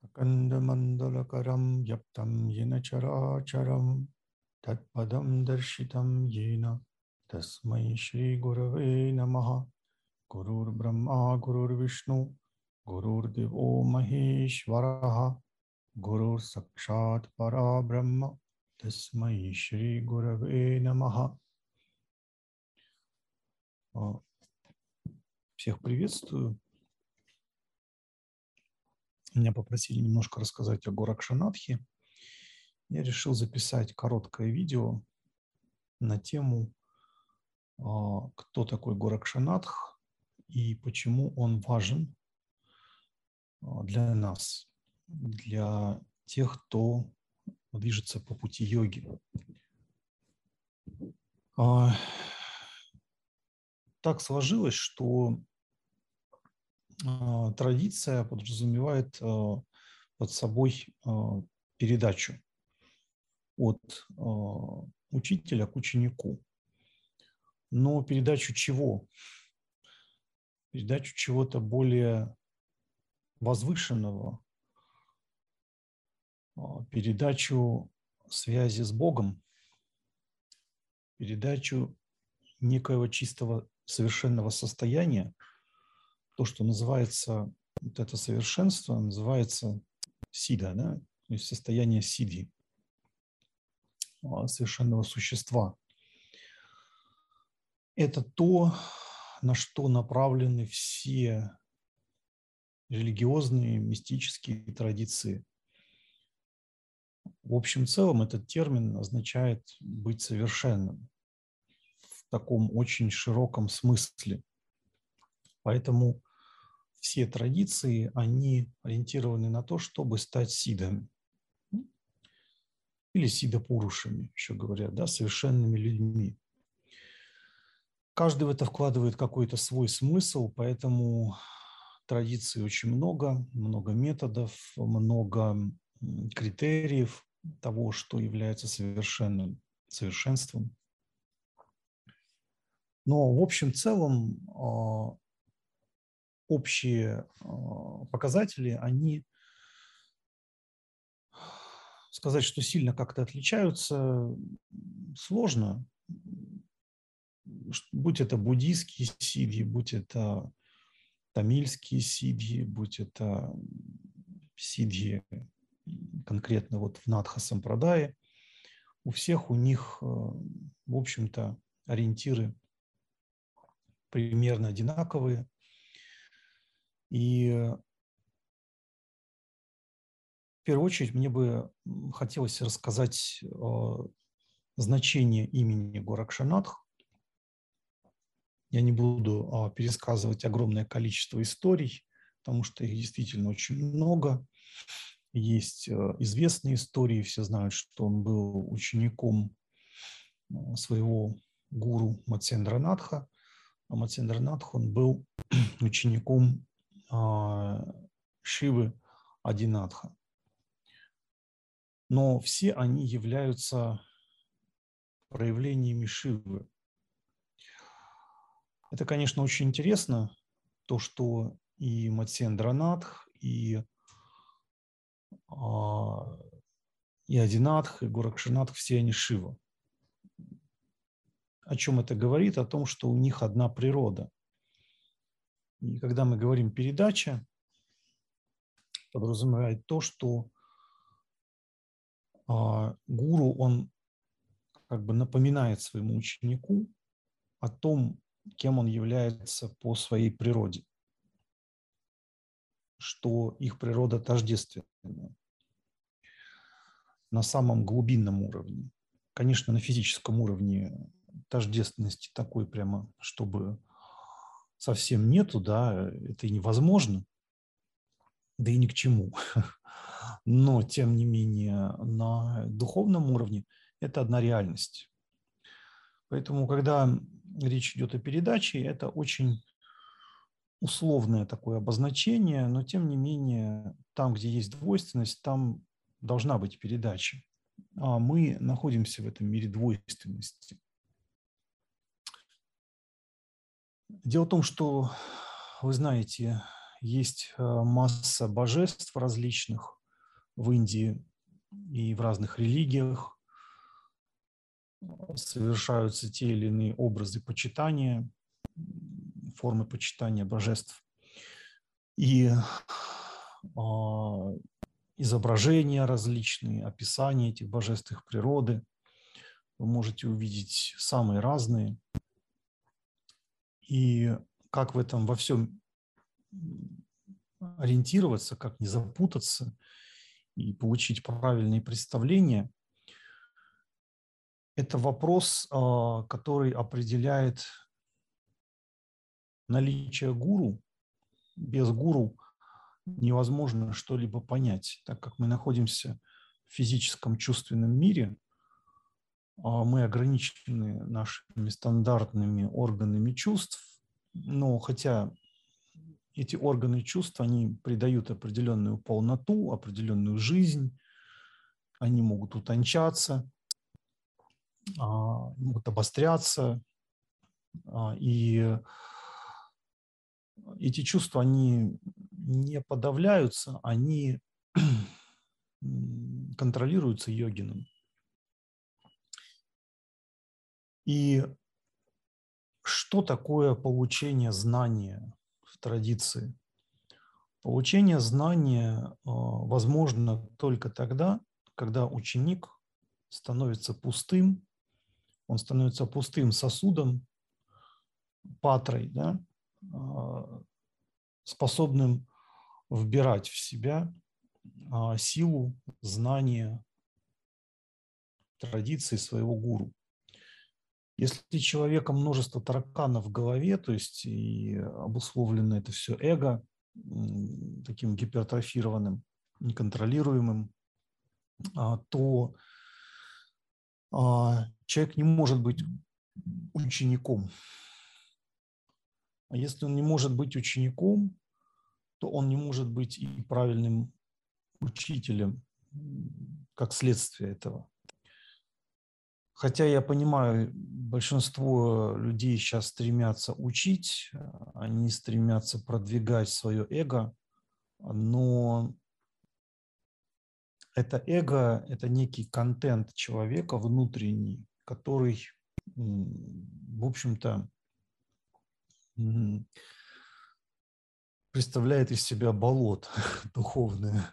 Kandamandalakaram yaptam yena characharam tatpadam darshitam yena tasmai shri gurave namaha. Gurur Brahma Gurur Vishnu Gurur Devo Maheshwaraha Gurur Sakshat Para Brahma Tasmai Shri Gurave Namaha. Всех приветствую. Меня попросили немножко рассказать о Горакшанатхе. Я решил записать короткое видео на тему, кто такой Горакшанатх и почему он важен для нас, для тех, кто движется по пути йоги. Так сложилось, что традиция подразумевает под собой передачу от учителя к ученику. Но передачу чего? Передачу чего-то более возвышенного, передачу связи с Богом, передачу некоего чистого совершенного состояния, то, что называется, вот это совершенство, называется сидха, да? То есть состояние сидхи, совершенного существа. Это то, на что направлены все религиозные, мистические традиции. В общем целом этот термин означает быть совершенным в таком очень широком смысле. Поэтому все традиции, они ориентированы на то, чтобы стать сидхами. Или сидха-пурушами, еще говорят, да, совершенными людьми. Каждый в это вкладывает какой-то свой смысл, поэтому традиций очень много, много методов, много критериев того, что является совершенством. Но в общем целом общие показатели, они, сказать, что сильно как-то отличаются, сложно. Будь это буддийские сидхи, будь это тамильские сидхи, будь это сидхи конкретно вот в Надха-сампрадае, у всех у них, в общем-то, ориентиры примерно одинаковые. И в первую очередь мне бы хотелось рассказать значение имени Горакшанатх. Я не буду пересказывать огромное количество историй, потому что их действительно очень много. Есть известные истории, все знают, что он был учеником своего гуру Матсендранатха, а Матсендранатх, он был учеником Шивы Адинатха. Но все они являются проявлениями Шивы. Это, конечно, очень интересно, то, что и Матсендранатх, и Адинатх, и Горакшанатх, все они Шива. О чем это говорит? О том, что у них одна природа. И когда мы говорим «передача», подразумевает то, что гуру, он как бы напоминает своему ученику о том, кем он является по своей природе, что их природа тождественна на самом глубинном уровне. Конечно, на физическом уровне тождественности такой прямо, чтобы совсем нету, да, это и невозможно, да и ни к чему. Но, тем не менее, на духовном уровне это одна реальность. Поэтому, когда речь идет о передаче, это очень условное такое обозначение, но, тем не менее, там, где есть двойственность, там должна быть передача. А мы находимся в этом мире двойственности. Дело в том, что, вы знаете, есть масса божеств различных, в Индии и в разных религиях совершаются те или иные образы почитания, формы почитания божеств. И изображения различные, описания этих божеств, их природы. Вы можете увидеть самые разные. И как в этом во всем ориентироваться, как не запутаться и получить правильные представления, это вопрос, который определяет наличие гуру. Без гуру невозможно что-либо понять, так как мы находимся в физическом чувственном мире, мы ограничены нашими стандартными органами чувств, но хотя эти органы чувств, они придают определенную полноту, определенную жизнь, они могут утончаться, могут обостряться, и эти чувства, они не подавляются, они контролируются йогином. И что такое получение знания в традиции? Получение знания возможно только тогда, когда ученик становится пустым, он становится пустым сосудом, патрой, да, способным вбирать в себя силу, знания, традиции своего гуру. Если человека множество тараканов в голове, то есть и обусловлено это все эго, таким гипертрофированным, неконтролируемым, то человек не может быть учеником. А если он не может быть учеником, то он не может быть и правильным учителем, как следствие этого. Хотя я понимаю, большинство людей сейчас стремятся учить, они стремятся продвигать свое эго, но это эго – это некий контент человека внутренний, который, в общем-то, представляет из себя болото духовное.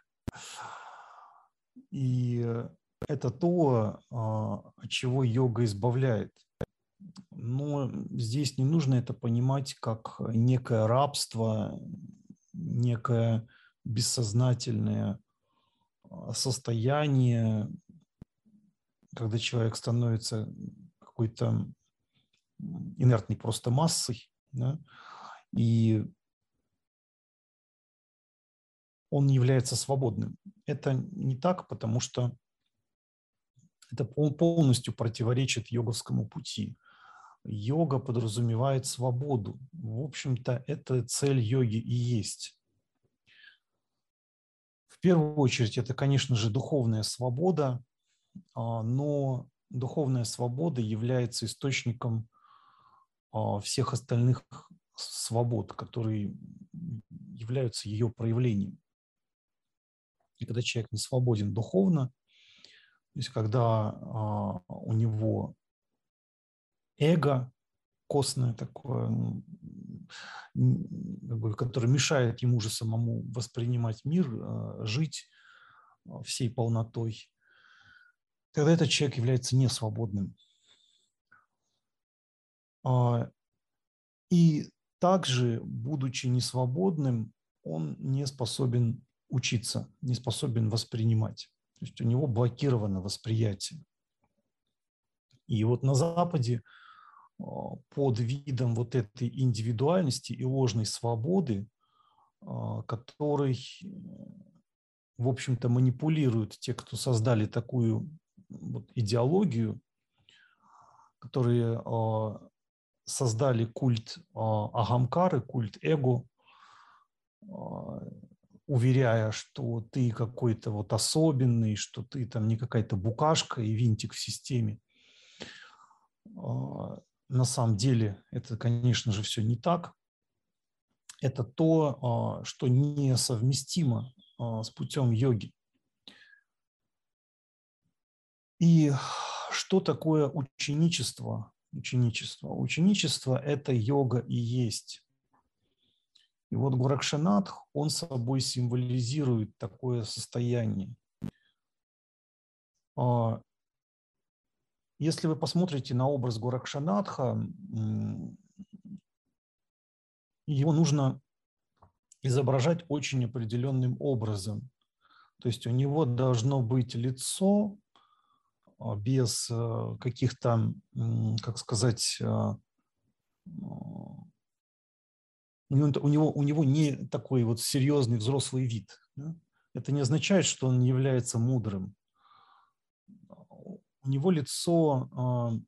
И это то, от чего йога избавляет. Но здесь не нужно это понимать как некое рабство, некое бессознательное состояние, когда человек становится какой-то инертной просто массой, да, и он не является свободным. Это не так, потому что это полностью противоречит йоговскому пути. Йога подразумевает свободу. В общем-то, это цель йоги и есть. В первую очередь, это, конечно же, духовная свобода, но духовная свобода является источником всех остальных свобод, которые являются ее проявлением. И когда человек не свободен духовно, то есть когда у него эго костное такое, которое мешает ему же самому воспринимать мир, жить всей полнотой, тогда этот человек является несвободным. И также, будучи несвободным, он не способен учиться, не способен воспринимать. То есть у него блокировано восприятие. И вот на Западе под видом вот этой индивидуальности и ложной свободы, которой, в общем-то, манипулируют те, кто создали такую вот идеологию, которые создали культ Агамкары, культ эго, уверяя, что ты какой-то вот особенный, что ты там не какая-то букашка и винтик в системе. На самом деле это, конечно же, все не так. Это то, что несовместимо с путем йоги. И что такое ученичество? Ученичество – это йога и есть. И вот Горакшанатх, он собой символизирует такое состояние. Если вы посмотрите на образ Горакшанатха, его нужно изображать очень определенным образом. То есть у него должно быть лицо без каких-то, как сказать, у него не такой вот серьезный взрослый вид. Да? Это не означает, что он не является мудрым. У него лицо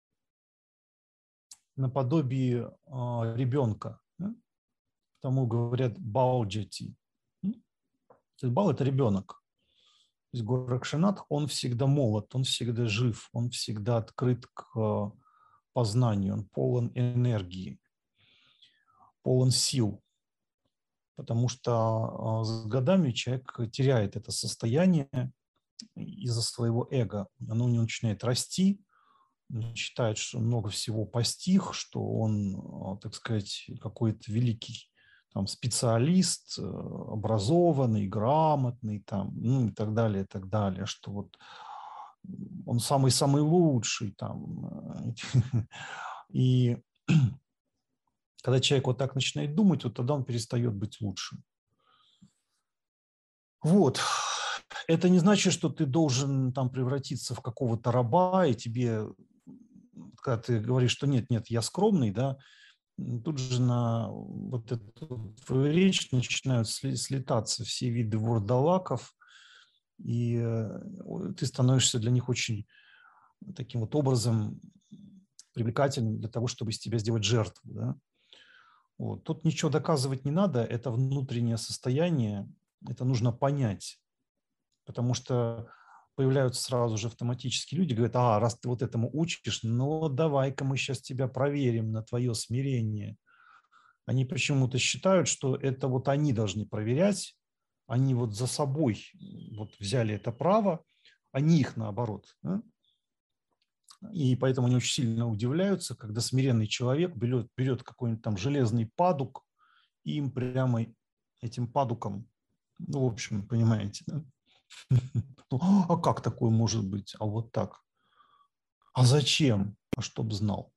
наподобие ребенка. Да? Потому говорят бауджати. Бал – это ребенок. То есть Горакшанатх, он всегда молод, он всегда жив, он всегда открыт к познанию, он полон энергии, полон сил. Потому что с годами человек теряет это состояние из-за своего эго. Оно у него начинает расти, он считает, что много всего постиг, что он, так сказать, какой-то великий там, специалист, образованный, грамотный, там, ну и так далее, что вот он самый-самый лучший. Там. И когда человек вот так начинает думать, вот тогда он перестает быть лучшим. Вот. Это не значит, что ты должен там превратиться в какого-то раба, и тебе, когда ты говоришь, что нет, я скромный, да, тут же на вот эту твою речь начинают слетаться все виды вурдалаков, и ты становишься для них очень таким вот образом привлекательным для того, чтобы из тебя сделать жертву. Да? Вот. Тут ничего доказывать не надо, это внутреннее состояние, это нужно понять. Потому что появляются сразу же автоматически люди, говорят, раз ты вот этому учишь, ну давай-ка мы сейчас тебя проверим на твое смирение. Они почему-то считают, что это вот они должны проверять, они вот за собой вот взяли это право, они их наоборот. Да? И поэтому они очень сильно удивляются, когда смиренный человек берет какой-нибудь там железный падук и им прямо этим падуком, ну, в общем, понимаете, да? А как такое может быть? А вот так. А зачем? А чтоб знал.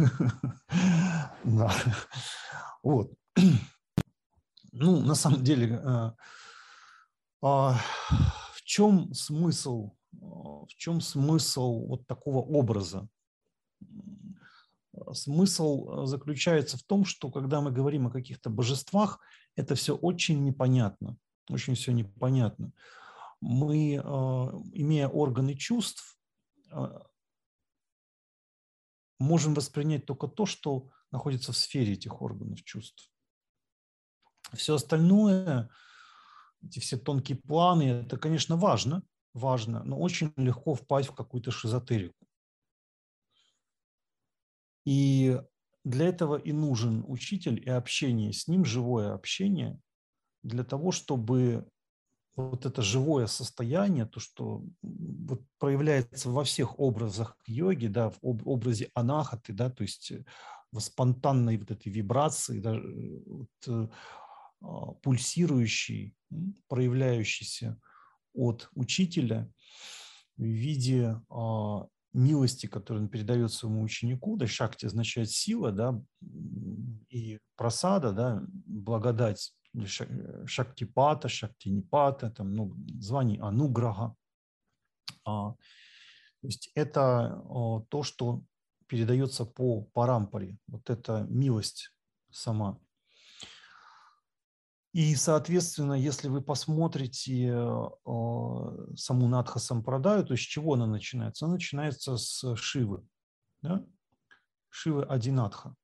Да. Вот. Ну, на самом деле, в чем смысл вот такого образа? Смысл заключается в том, что когда мы говорим о каких-то божествах, это все очень непонятно. Очень все непонятно. Мы, имея органы чувств, можем воспринять только то, что находится в сфере этих органов чувств. Все остальное, эти все тонкие планы, это, конечно, важно, но очень легко впасть в какую-то шизотерику. И для этого и нужен учитель, и общение с ним, живое общение, для того, чтобы вот это живое состояние, то, что вот проявляется во всех образах йоги, да, в образе анахаты, да, то есть в спонтанной вот этой вибрации, да, пульсирующей, проявляющейся от учителя в виде милости, которую он передает своему ученику, да, шакти означает сила, да, и прасада, да, благодать, шактипата, шактинипата, там, ну, звание ануграха. То есть это то, что передается по парампаре, вот эта милость сама. И, соответственно, если вы посмотрите саму Надха Сампрадаю, то с чего она начинается? Она начинается с Шивы. Да? Шивы Адинатха.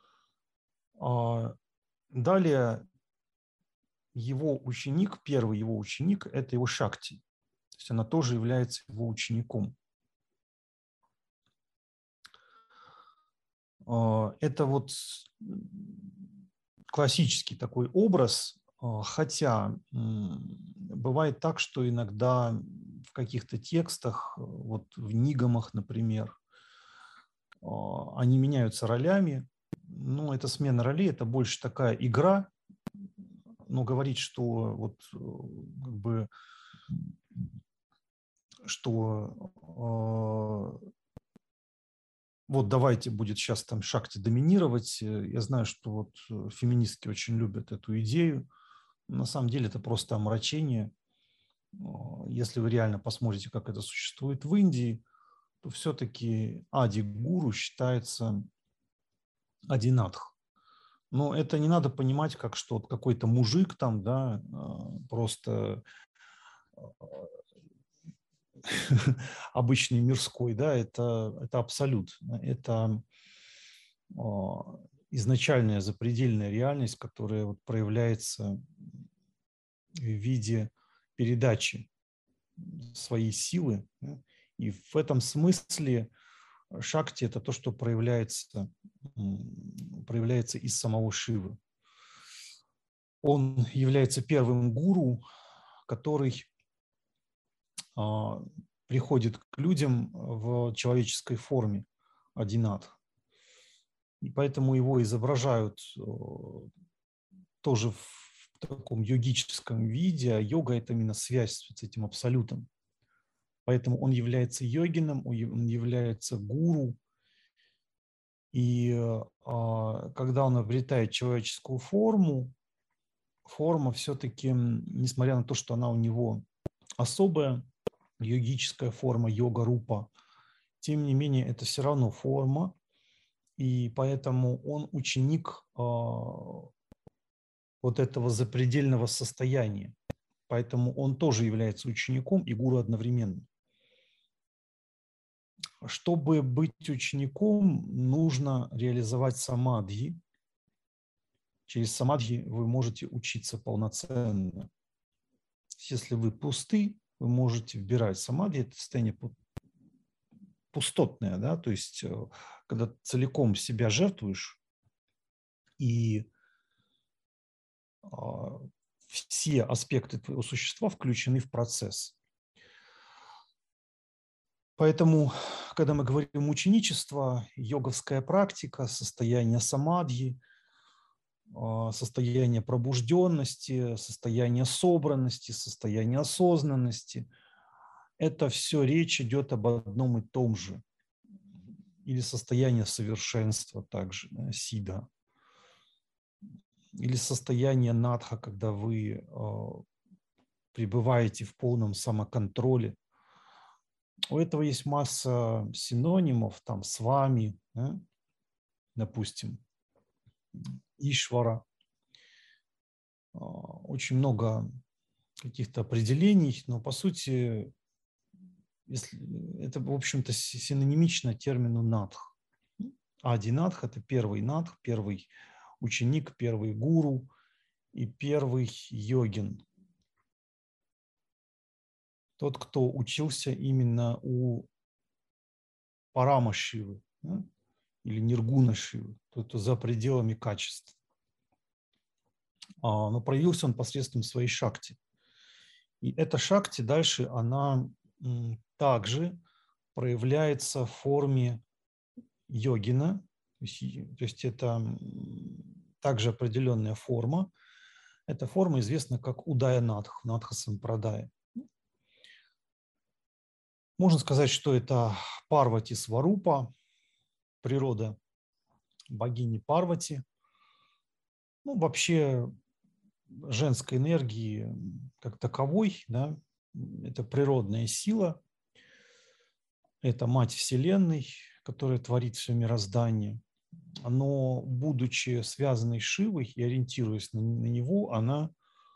Далее его ученик, первый его ученик, это его Шакти. То есть она тоже является его учеником. Это вот классический такой образ, хотя бывает так, что иногда каких-то текстах, вот в нигамах, например, они меняются ролями. Но это смена ролей, это больше такая игра. Но говорить, что вот как бы что вот давайте будет сейчас там Шакти доминировать. Я знаю, что вот феминистки очень любят эту идею. На самом деле это просто омрачение. Если вы реально посмотрите, как это существует в Индии, то все-таки Ади-гуру считается Адинатх. Но это не надо понимать, как что вот какой-то мужик там, да, просто обычный мирской, да, это абсолют. Это изначальная запредельная реальность, которая вот проявляется в виде передачи своей силы. Да. И в этом смысле Шакти – это то, что проявляется из самого Шивы. Он является первым гуру, который приходит к людям в человеческой форме, Адинатх. И поэтому его изображают тоже в таком йогическом виде, а йога – это именно связь с этим абсолютом. Поэтому он является йогином, он является гуру. И когда он обретает человеческую форму, форма все-таки, несмотря на то, что она у него особая, йогическая форма, йога-рупа, тем не менее, это все равно форма, и поэтому он ученик вот этого запредельного состояния. Поэтому он тоже является учеником и гуру одновременно. Чтобы быть учеником, нужно реализовать самадхи. Через самадхи вы можете учиться полноценно. Если вы пусты, вы можете вбирать. Самадхи – это состояние пустотное, да, то есть когда целиком себя жертвуешь, и все аспекты твоего существа включены в процесс. Поэтому, когда мы говорим ученичество, йоговская практика, состояние самадхи, состояние пробужденности, состояние собранности, состояние осознанности, это все речь идет об одном и том же. Или состояние совершенства также, да, сидха. Или состояние надха, когда вы пребываете в полном самоконтроле. У этого есть масса синонимов, там, с вами, да, допустим, Ишвара. Очень много каких-то определений, но по сути это, в общем-то, синонимично термину надх. Ади-надх – это первый надх, первый ученик, первый гуру и первый йогин. Тот, кто учился именно у Парама Шивы, да, или Ниргуна Шивы, тот, кто за пределами качеств. Но проявился он посредством своей шакти. И эта шакти дальше, она также проявляется в форме йогина, то есть это также определенная форма. Эта форма известна как Удая Надх, Надха Сампрадая. Можно сказать, что это Парвати Сварупа, природа богини Парвати. Ну, вообще женской энергии как таковой, да, это природная сила, это мать Вселенной, которая творит все мироздание. Но, будучи связанной с Шивой и ориентируясь на него, она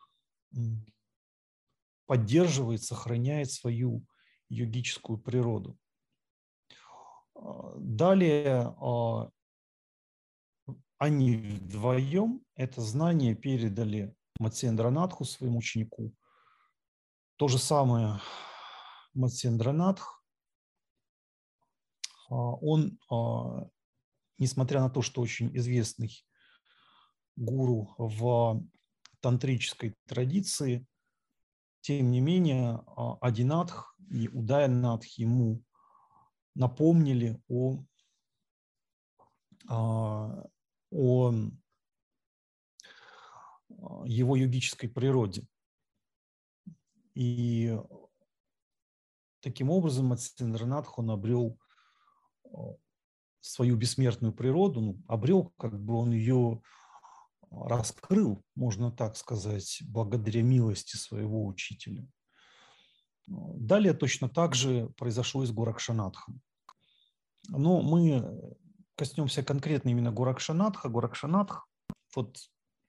поддерживает, сохраняет свою йогическую природу. Далее они вдвоем это знание передали Матсендранатху, своему ученику. То же самое Матсендранатх, он, несмотря на то, что очень известный гуру в тантрической традиции, тем не менее Адинатх и Удайанатх ему напомнили о его йогической природе. И таким образом Матсиндранатх, он обрел свою бессмертную природу, ну, обрел, как бы он ее раскрыл, можно так сказать, благодаря милости своего учителя. Далее точно так же произошло и с Горакшанатхом. Но мы коснемся конкретно именно Горакшанатха. Горакшанатх вот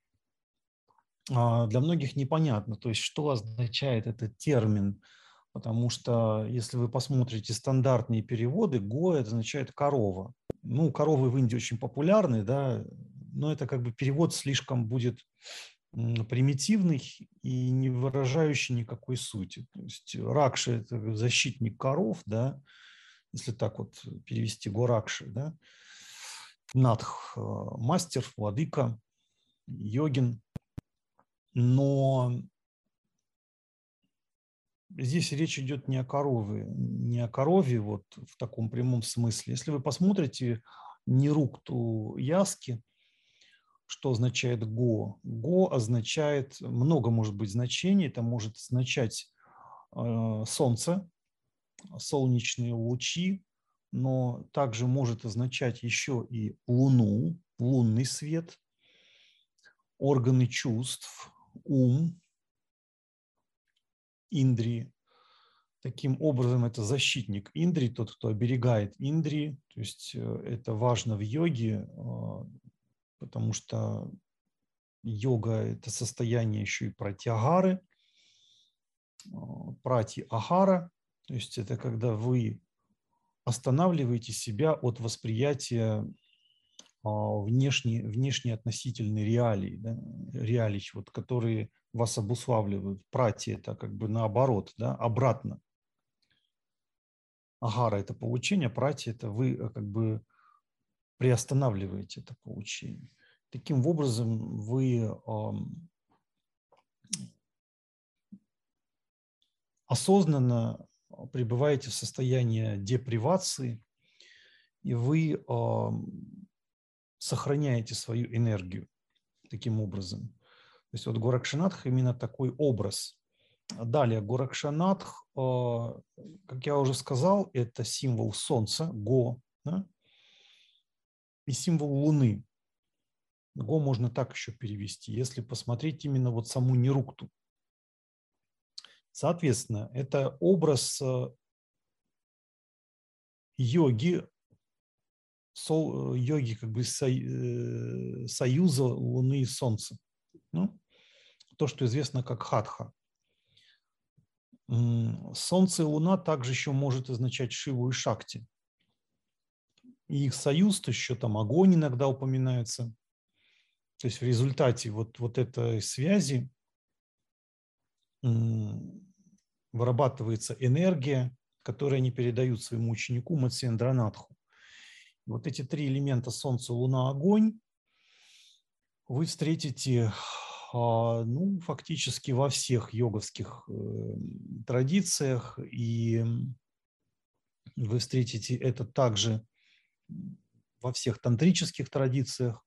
для многих непонятно, то есть что означает этот термин, потому что если вы посмотрите стандартные переводы, го это означает корова. Ну, коровы в Индии очень популярны, да, но это как бы перевод слишком будет примитивный и не выражающий никакой сути. То есть Ракша – это защитник коров, да, если так вот перевести Горакши, да. Надх – мастер, владыка, йогин. Но здесь речь идет не о корове вот в таком прямом смысле. Если вы посмотрите Нирукту Яски, что означает го? Го означает, много может быть значений. Это может означать солнце, солнечные лучи, но также может означать еще и луну, лунный свет, органы чувств, ум, индрии. Таким образом, это защитник индрии, тот, кто оберегает индрии. То есть это важно в йоге, потому что йога – это состояние еще и пратьягары, прати-ахара. То есть это когда вы останавливаете себя от восприятия внешней относительной реалии, да, реалий, вот, которые вас обуславливают. Прати – это как бы наоборот, да, обратно. Агара – это получение, прати – это вы как бы приостанавливаете это получение. Таким образом, вы осознанно пребываете в состоянии депривации, и вы сохраняете свою энергию таким образом. То есть вот Горакшанатх именно такой образ. Далее Горакшанатх, как я уже сказал, это символ солнца, го, да? И символ луны. Го можно так еще перевести, если посмотреть именно вот саму Нирукту. Соответственно, это образ йоги, йоги как бы союза Луны и Солнца. Ну, то, что известно как хатха. Солнце и Луна также еще может означать Шиву и Шакти. И их союз, то еще там огонь иногда упоминается. То есть в результате вот этой связи вырабатывается энергия, которую они передают своему ученику Матсиндранатху. Вот эти три элемента Солнце, Луна, Огонь вы встретите ну, фактически во всех йоговских традициях, и вы встретите это также во всех тантрических традициях.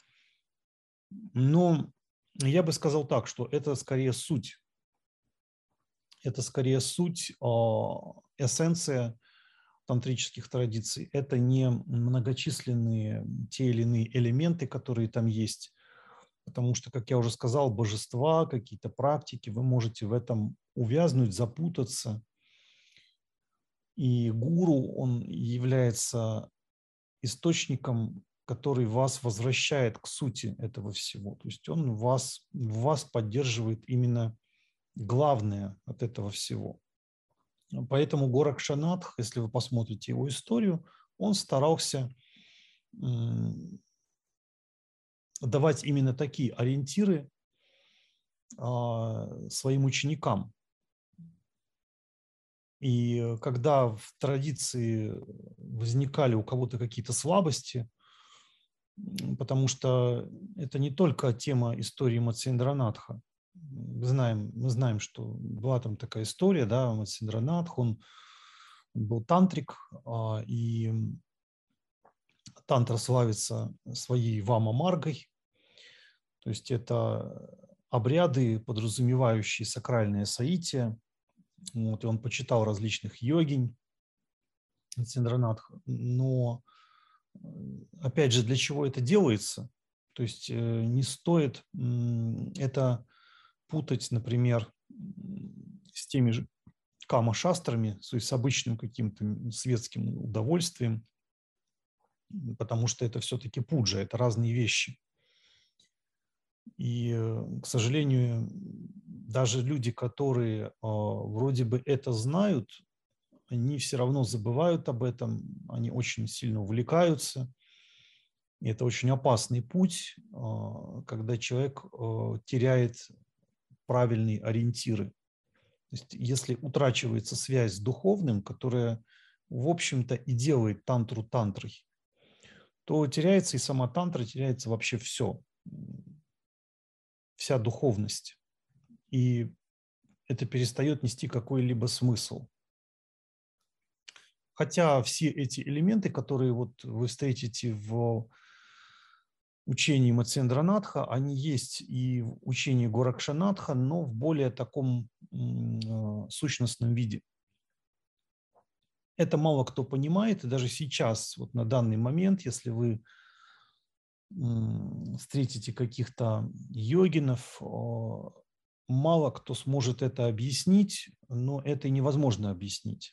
Но я бы сказал так, что это скорее суть. Это скорее суть, эссенция тантрических традиций. Это не многочисленные те или иные элементы, которые там есть. Потому что, как я уже сказал, божества, какие-то практики, вы можете в этом увязнуть, запутаться. И гуру, он является источником, который вас возвращает к сути этого всего. То есть он в вас поддерживает именно главное от этого всего. Поэтому Горакшанатх, если вы посмотрите его историю, он старался давать именно такие ориентиры своим ученикам. И когда в традиции возникали у кого-то какие-то слабости, потому что это не только тема истории Матсиндранатха, мы знаем, что была там такая история, да, Матсиндранатх, он был тантрик, и тантра славится своей вама-маргой, то есть это обряды, подразумевающие сакральное соитие. Вот, и он почитал различных йогинь Матсиндранатха, но опять же, для чего это делается? То есть не стоит это путать, например, с теми же кама-шастрами, то есть с обычным каким-то светским удовольствием, потому что это все-таки пуджа, это разные вещи. И, к сожалению, даже люди, которые вроде бы это знают, они все равно забывают об этом, они очень сильно увлекаются. И это очень опасный путь, когда человек теряет правильные ориентиры. То есть если утрачивается связь с духовным, которая, в общем-то, и делает тантру тантрой, то теряется и сама тантра, теряется вообще все, вся духовность. И это перестает нести какой-либо смысл. Хотя все эти элементы, которые вот вы встретите в учении Матсиндранатха, они есть и в учении Горакшанатха, но в более таком сущностном виде. Это мало кто понимает, и даже сейчас, вот на данный момент, если вы встретите каких-то йогинов, мало кто сможет это объяснить, но это невозможно объяснить.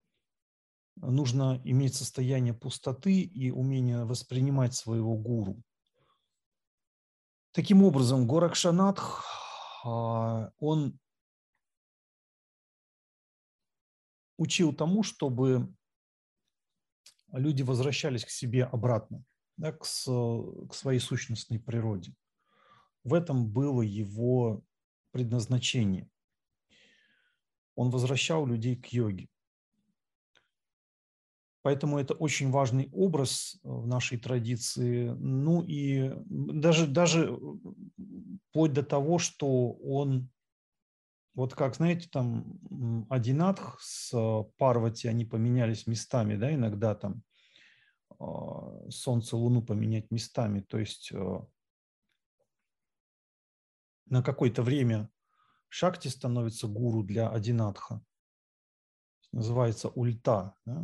Нужно иметь состояние пустоты и умение воспринимать своего гуру. Таким образом, Горакшанатх, он учил тому, чтобы люди возвращались к себе обратно, да, к своей сущностной природе. В этом было его предназначение. Он возвращал людей к йоге. Поэтому это очень важный образ в нашей традиции. Ну и даже вплоть до того, что он, вот как, знаете, там Адинатх с Парвати, они поменялись местами, да, иногда там Солнце, Луну поменять местами. То есть на какое-то время Шакти становится гуру для Адинатха. Называется ульта. Да?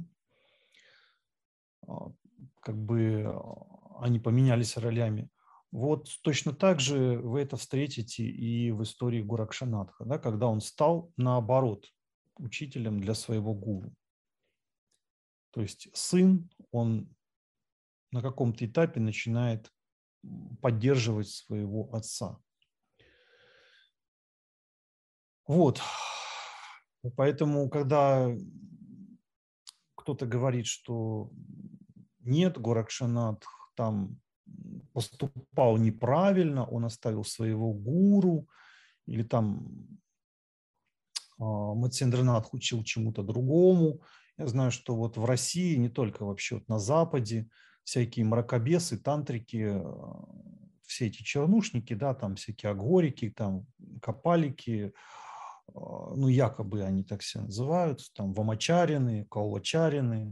Как бы они поменялись ролями. Вот точно так же вы это встретите и в истории Горакшанатха, да, когда он стал, наоборот, учителем для своего гуру. То есть сын, он на каком-то этапе начинает поддерживать своего отца. Вот. Поэтому, когда кто-то говорит, что нет, Горакшанатх там поступал неправильно, он оставил своего гуру, или там Матсиндранатх учил чему-то другому. Я знаю, что вот в России, не только вообще вот на Западе, всякие мракобесы, тантрики, все эти чернушники, да, там всякие агорики, там копалики, ну, якобы они так себя называют, там вамачарины, каулачарины,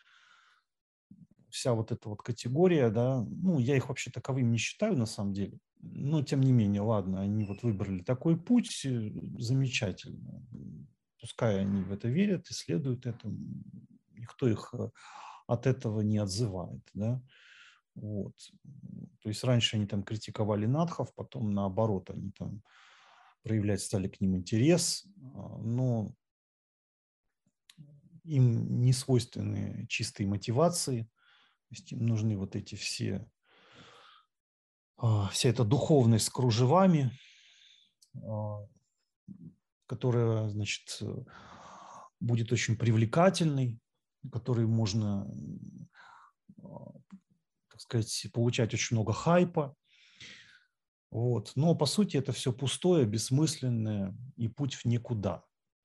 вся вот эта вот категория, да, ну, я их вообще таковыми не считаю на самом деле, но тем не менее, ладно, они вот выбрали такой путь, замечательно, пускай они в это верят, исследуют это, никто их от этого не отзывает, да, вот, то есть раньше они там критиковали надхов, потом наоборот, они там проявлять стали к ним интерес, но им не свойственны чистые мотивации, то есть им нужны вот эти вся эта духовность с кружевами, которая, значит, будет очень привлекательной, которой можно, так сказать, получать очень много хайпа. Вот. Но, по сути, это все пустое, бессмысленное и путь в никуда.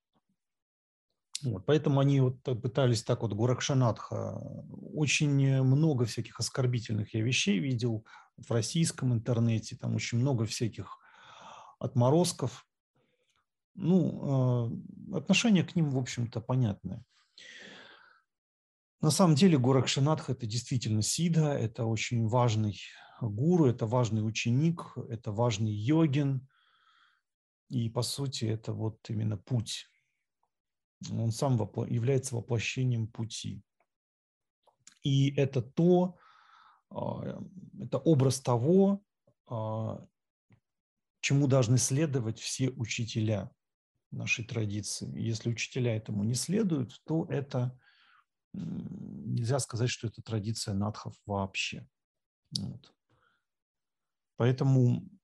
Вот, поэтому они вот пытались так вот Горакшанатха. Очень много всяких оскорбительных я вещей видел в российском интернете. Там очень много всяких отморозков. Ну, отношение к ним, в общем-то, понятное. На самом деле Горакшанатх – это действительно сиддха, это очень важный гуру, это важный ученик, это важный йогин. И, по сути, это вот именно путь. Он сам является воплощением пути. И это это образ того, чему должны следовать все учителя нашей традиции. Если учителя этому не следуют, то это нельзя сказать, что это традиция надхов вообще. Вот. Поэтому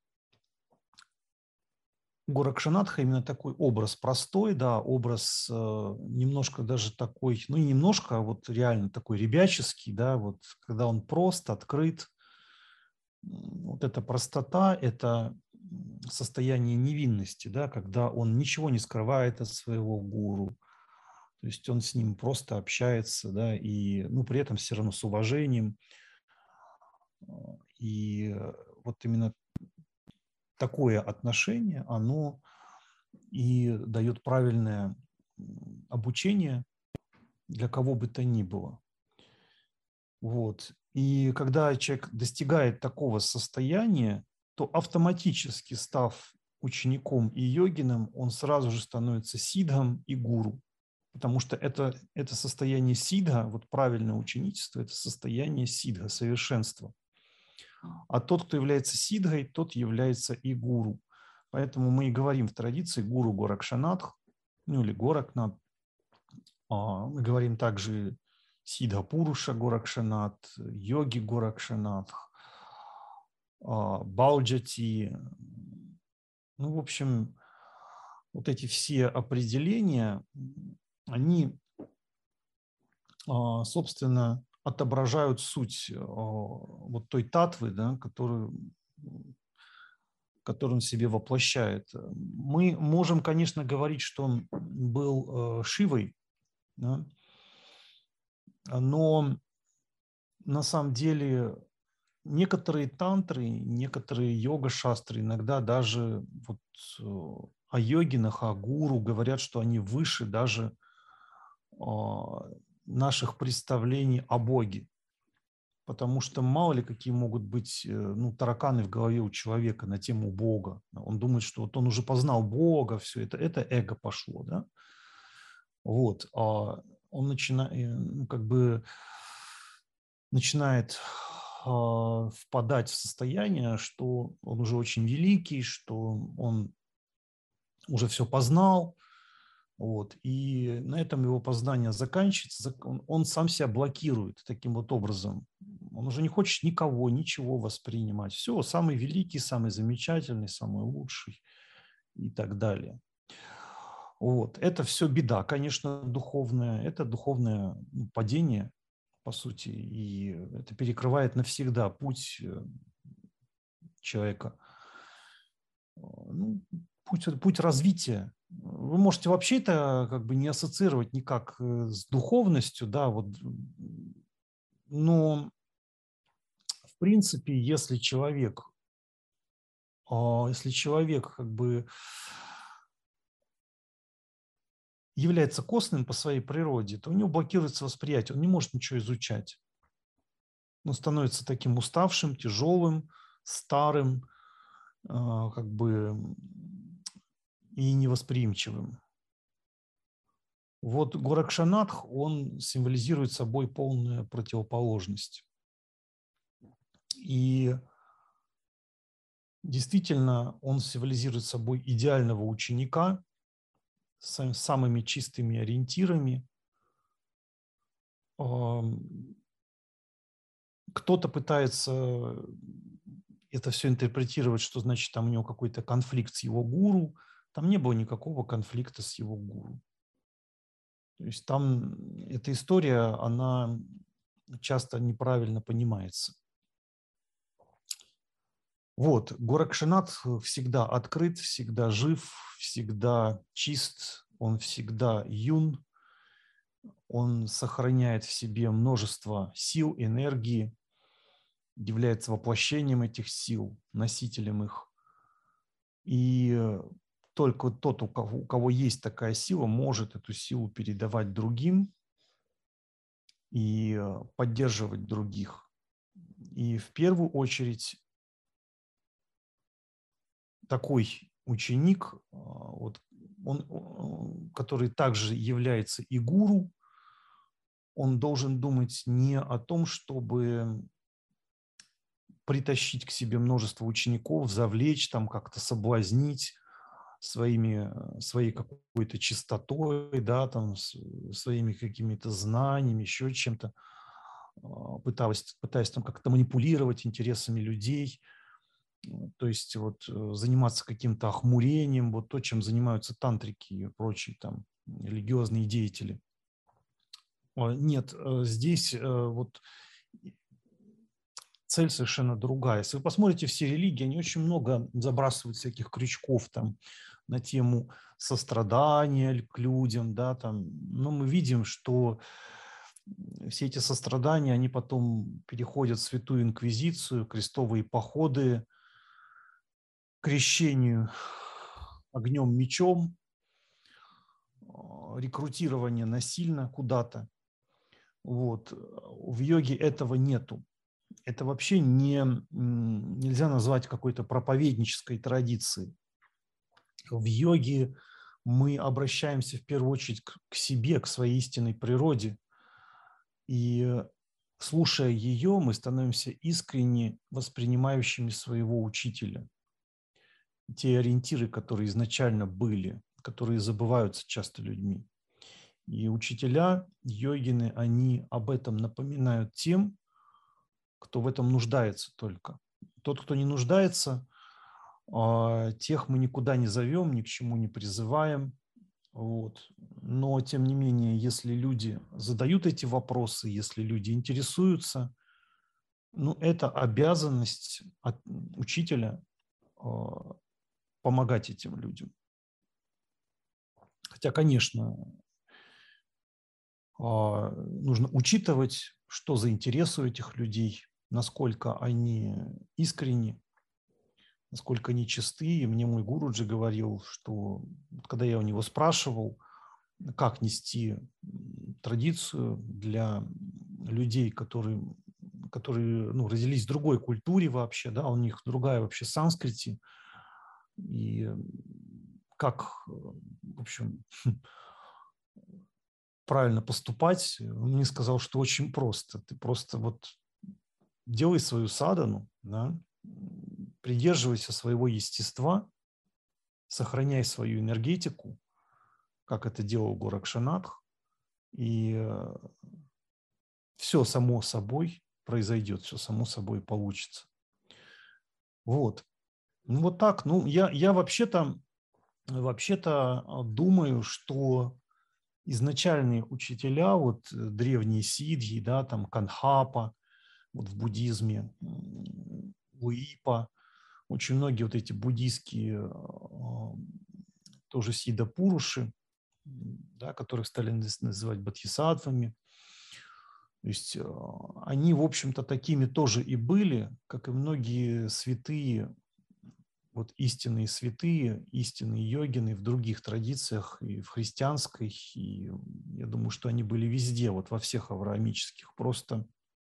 Горакшанатха именно такой образ простой, да, образ немножко даже такой, ну не немножко, а вот реально такой ребяческий, да, вот когда он прост, открыт. Вот эта простота – это состояние невинности, да, когда он ничего не скрывает от своего гуру, то есть он с ним просто общается, да, и, ну, при этом все равно с уважением. И вот именно такое отношение, оно и дает правильное обучение для кого бы то ни было. Вот. И когда человек достигает такого состояния, то автоматически, став учеником и йогином, он сразу же становится сиддхом и гуру. Потому что это состояние сиддха, вот правильное ученичество, это состояние сиддха, совершенства. А тот, кто является сиддхой, тот является и гуру. Поэтому мы и говорим в традиции гуру Горакшанатх, ну или Горакнат. Мы говорим также Сиддха Пуруша Горакшанат, йоги Горакшанатх, Балджати. Ну, в общем, вот эти все определения, они, собственно, отображают суть вот той татвы, да, которую он в себе воплощает. Мы можем, конечно, говорить, что он был Шивой, да, но на самом деле некоторые тантры, некоторые йога-шастры, иногда даже вот о йогинах, о гуру говорят, что они выше даже наших представлений о Боге. Потому что мало ли какие могут быть ну, тараканы в голове у человека на тему Бога. Он думает, что вот он уже познал Бога, все это эго пошло, да? Вот. А он ну, как бы начинает впадать в состояние, что он уже очень великий, что он уже все познал, вот, и на этом его познание заканчивается, он сам себя блокирует таким вот образом. Он уже не хочет никого, ничего воспринимать. Все, самый великий, самый замечательный, самый лучший и так далее. Вот. Это все беда, конечно, духовная. Это духовное падение, по сути, и это перекрывает навсегда путь человека. Ну, путь развития. Вы можете вообще это как бы не ассоциировать никак с духовностью, да, вот, но в принципе, если человек как бы является костным по своей природе, то у него блокируется восприятие, он не может ничего изучать. Он становится таким уставшим, тяжелым, старым, как бы и невосприимчивым. Вот Горакшанатх, он символизирует собой полную противоположность. И действительно, он символизирует собой идеального ученика с самыми чистыми ориентирами. Кто-то пытается это все интерпретировать, что значит там у него какой-то конфликт с его гуру. Там не было никакого конфликта с его гуру. То есть там эта история, она часто неправильно понимается. Вот, Горакшанат всегда открыт, всегда жив, всегда чист, он всегда юн, он сохраняет в себе множество сил, энергии, является воплощением этих сил, носителем их. И только тот, у кого есть такая сила, может эту силу передавать другим и поддерживать других. И в первую очередь такой ученик, вот он, который также является и гуру, он должен думать не о том, чтобы притащить к себе множество учеников, завлечь, там как-то соблазнить своей какой-то чистотой, да, там, своими какими-то знаниями, еще чем-то, пытаясь там как-то манипулировать интересами людей, то есть вот заниматься каким-то охмурением, вот то, чем занимаются тантрики и прочие там религиозные деятели. Нет, здесь вот цель совершенно другая. Если вы посмотрите все религии, они очень много забрасывают всяких крючков там на тему сострадания к людям, да, там, но мы видим, что все эти сострадания, они потом переходят в Святую Инквизицию, крестовые походы, крещению огнем, мечом, рекрутирование насильно куда-то. Вот. В йоге этого нету. Это вообще нельзя назвать какой-то проповеднической традицией. В йоге мы обращаемся в первую очередь к себе, к своей истинной природе. И слушая ее, мы становимся искренне воспринимающими своего учителя. Те ориентиры, которые изначально были, которые забываются часто людьми. И учителя, йогины, они об этом напоминают тем, кто в этом нуждается только. Тот, кто не нуждается, тех мы никуда не зовем, ни к чему не призываем. Вот. Но, тем не менее, если люди задают эти вопросы, если люди интересуются, ну, это обязанность от учителя помогать этим людям. Хотя, конечно, нужно учитывать, что за интересы у этих людей, насколько они искренни, насколько они чисты. И мне мой гуруджи говорил, что когда я у него спрашивал, как нести традицию для людей, которые родились в другой культуре вообще, да, у них другая вообще санскрити, и как, в общем, правильно поступать, он мне сказал, что очень просто. Ты просто вот делай свою садану, да, придерживайся своего естества, сохраняй свою энергетику, как это делал Горакшанатх, и все само собой произойдет, все само собой получится. Вот. Ну, вот так. Ну, я вообще-то думаю, что изначальные учителя, вот древние сиддхи, да, там Канхапа, вот в буддизме, Луипа, очень многие вот эти буддийские тоже сиддха-пуруши, да, которых стали называть бодхисаттвами. То есть они, в общем-то, такими тоже и были, как и многие святые, вот истинные святые, истинные йогины в других традициях, и в христианской, и я думаю, что они были везде, вот во всех авраамических. Просто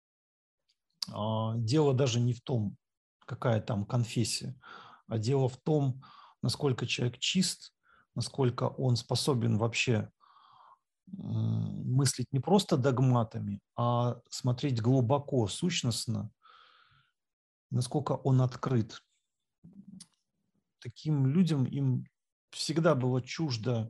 дело даже не в том, какая там конфессия, а дело в том, насколько человек чист, насколько он способен вообще мыслить не просто догматами, а смотреть глубоко, сущностно, насколько он открыт. Таким людям им всегда было чуждо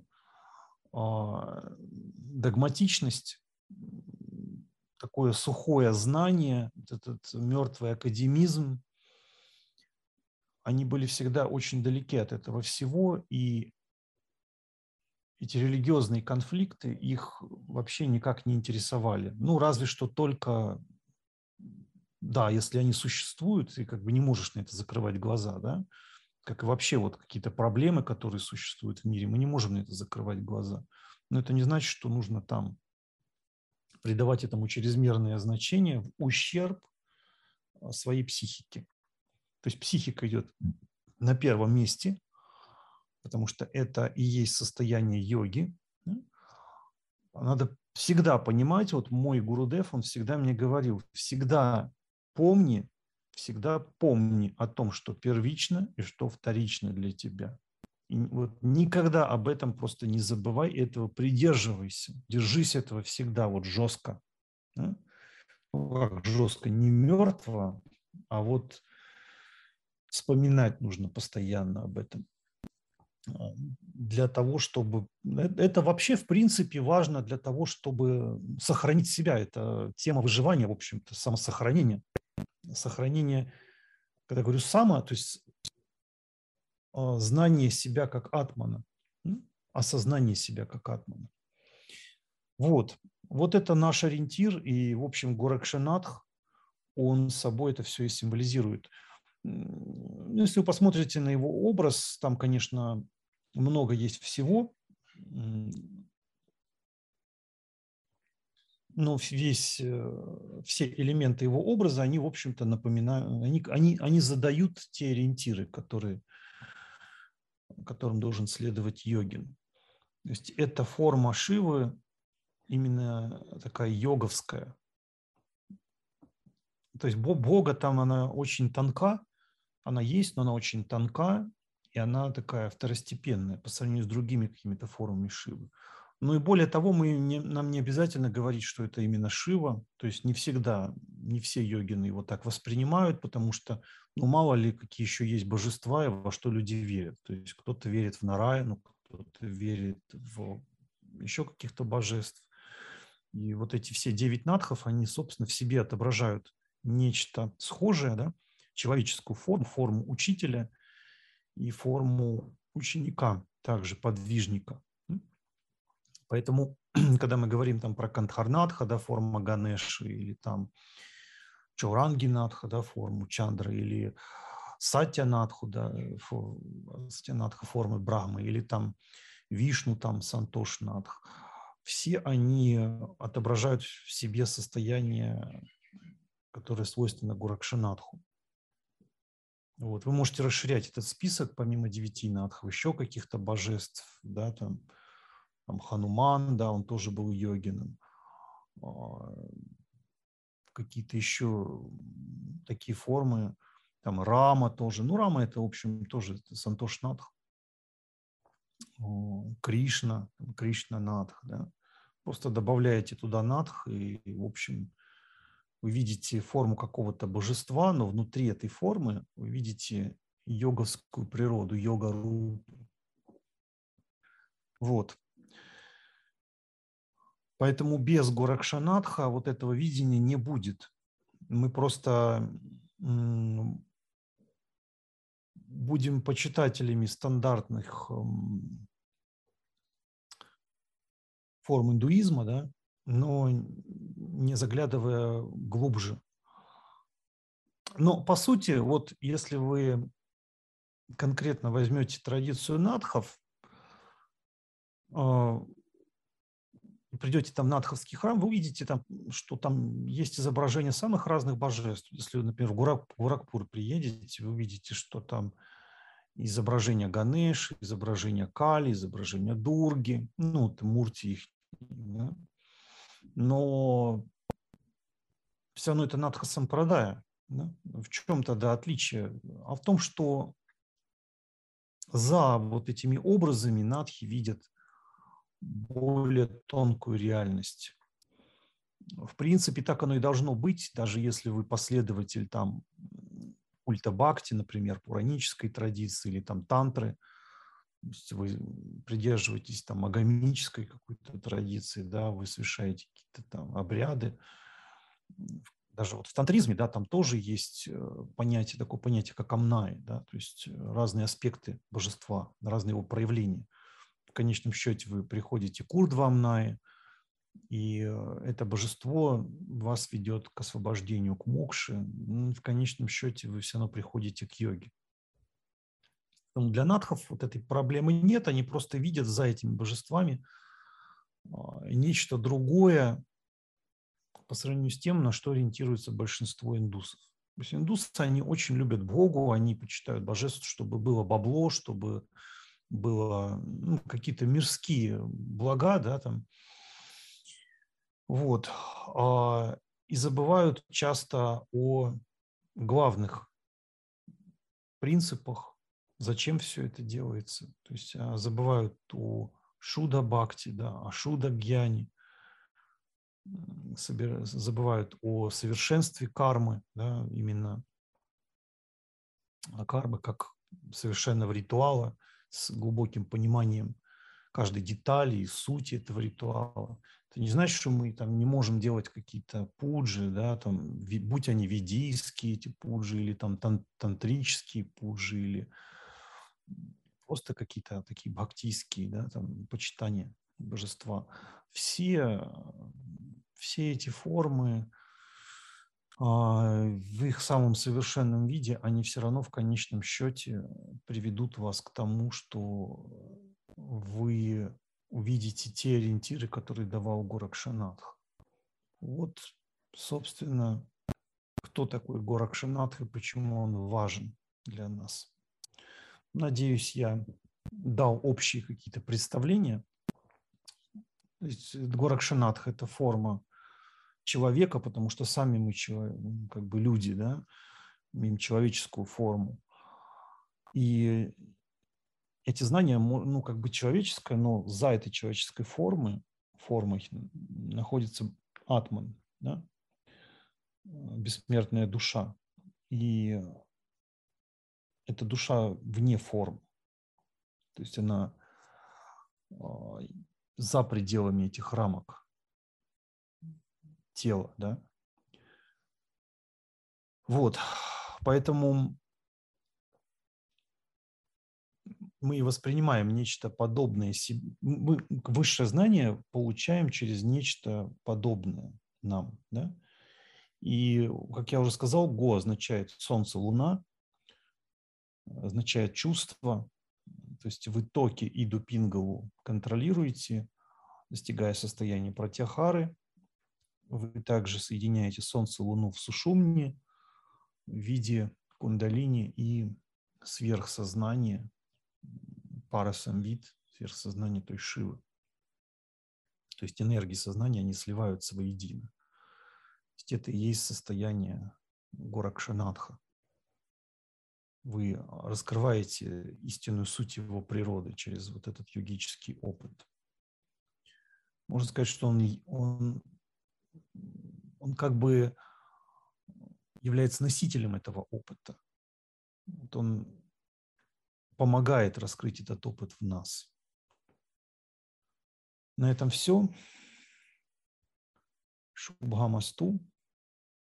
догматичность, такое сухое знание, этот мертвый академизм. Они были всегда очень далеки от этого всего, и эти религиозные конфликты их вообще никак не интересовали. Ну, разве что только, да, если они существуют, ты как бы не можешь на это закрывать глаза, да, как и вообще вот какие-то проблемы, которые существуют в мире, мы не можем на это закрывать глаза. Но это не значит, что нужно там придавать этому чрезмерное значение в ущерб своей психике. То есть психика идет на первом месте, потому что это и есть состояние йоги. Надо всегда понимать, вот мой Гурудев, он всегда мне говорил, всегда помни о том, что первично и что вторично для тебя. И вот никогда об этом просто не забывай, этого придерживайся, держись этого всегда вот жестко. Да? Ну, как жестко, не мертво, а вот вспоминать нужно постоянно об этом. Для того, чтобы... Это вообще, в принципе, важно для того, чтобы сохранить себя. Это тема выживания, в общем-то, самосохранение. Сохранение, когда я говорю «само», то есть знание себя как атмана, осознание себя как атмана. Вот это наш ориентир, и, в общем, Горакшанатх, он собой это все и символизирует. Если вы посмотрите на его образ, там, конечно, много есть всего, но все элементы его образа, они, в общем-то, напоминают, они задают те ориентиры, которым должен следовать йогин. То есть эта форма Шивы именно такая йоговская. То есть Бога там, она очень тонка, она есть, но она очень тонка, и она такая второстепенная по сравнению с другими какими-то формами Шивы. Ну и более того, нам не обязательно говорить, что это именно Шива, то есть не всегда, не все йогины его так воспринимают, потому что, ну, мало ли, какие еще есть божества и во что люди верят. То есть кто-то верит в Нараяну, кто-то верит в еще каких-то божеств. И вот эти все 9 надхов, они, собственно, в себе отображают нечто схожее, да, человеческую форму учителя и форму ученика, также подвижника. Поэтому, когда мы говорим там про Кандхарнатха, да, форма Ганеши, или там Чаурангинатха, да, форму Чандры, или Сатьянатху, да, Сатьянатха формы Брахмы, или там Вишну, там Сантошнатх, все они отображают в себе состояние, которое свойственно Горакшанатху. Вот. Вы можете расширять этот список, помимо 9 надхов, еще каких-то божеств, да, там Хануман, да, он тоже был йогином. Какие-то еще такие формы, там Рама тоже. Ну, Рама это, в общем, тоже Сантошнатх. Кришна, Кришна-надх, да. Просто добавляете туда надх, и, в общем, вы видите форму какого-то божества, но внутри этой формы вы видите йоговскую природу, йога-рупу. Вот. Поэтому без Горакшанатха вот этого видения не будет. Мы просто будем почитателями стандартных форм индуизма, да, но не заглядывая глубже. Но, по сути, вот если вы конкретно возьмете традицию надхов, придете там в надховский храм, вы увидите, там, что там есть изображения самых разных божеств. Если вы, например, в Горакпур приедете, вы увидите, что там изображение Ганеши, изображение Кали, изображение Дурги, ну, это мурти их. Да? Но все равно это надха сампрадая. Да? В чем тогда отличие? А в том, что за вот этими образами надхи видят более тонкую реальность. В принципе, так оно и должно быть, даже если вы последователь там культа бхакти, например, пуранической традиции или там тантры, то есть вы придерживаетесь там агамической какой-то традиции, да, вы совершаете какие-то там обряды. Даже вот в тантризме, да, там тоже есть такое понятие, как амнай, да, то есть разные аспекты божества, разные его проявления. В конечном счете вы приходите к урдва-амнае, и это божество вас ведет к освобождению, к мокше. В конечном счете вы все равно приходите к йоге. Поэтому для надхов вот этой проблемы нет, они просто видят за этими божествами нечто другое по сравнению с тем, на что ориентируется большинство индусов. То есть индусы, они очень любят Богу, они почитают божеств, чтобы было бабло, чтобы было какие-то мирские блага, да, там, вот, и забывают часто о главных принципах, зачем все это делается. То есть забывают о шуда-бхакти, да, о шуда-гьяни, забывают о совершенстве кармы, да, именно кармы как совершенного ритуала с глубоким пониманием каждой детали и сути этого ритуала. Это не значит, что мы там не можем делать какие-то пуджи, да, там, будь они ведийские эти пуджи, или там тантрические пуджи, или просто какие-то такие бхактийские, да, там, почитания божества. Все эти формы в их самом совершенном виде, они все равно в конечном счете приведут вас к тому, что вы увидите те ориентиры, которые давал Горакшанатх. Вот, собственно, кто такой Горакшанатх и почему он важен для нас. Надеюсь, я дал общие какие-то представления. То есть Горакшанатх – это форма человека, потому что сами мы как бы люди, да, имеем человеческую форму. И эти знания, как бы человеческое, но за этой человеческой формой находится атман, да, бессмертная душа. И эта душа вне форм. То есть она за пределами этих рамок тела, да. Вот, поэтому мы воспринимаем нечто подобное себе. Мы высшее знание получаем через нечто подобное нам, да. И, как я уже сказал, Го означает солнце, луна, означает чувство. То есть вы токи и Пингалу контролируете, достигая состояния пратьяхары. Вы также соединяете солнце, луну в сушумне в виде кундалини и сверхсознания, парасамвид, сверхсознание той Шивы. То есть энергии сознания, они сливаются воедино. То есть это и есть состояние Горакшанатха. Вы раскрываете истинную суть его природы через вот этот йогический опыт. Можно сказать, что он как бы является носителем этого опыта. Вот он помогает раскрыть этот опыт в нас. На этом все. Шубхамасту.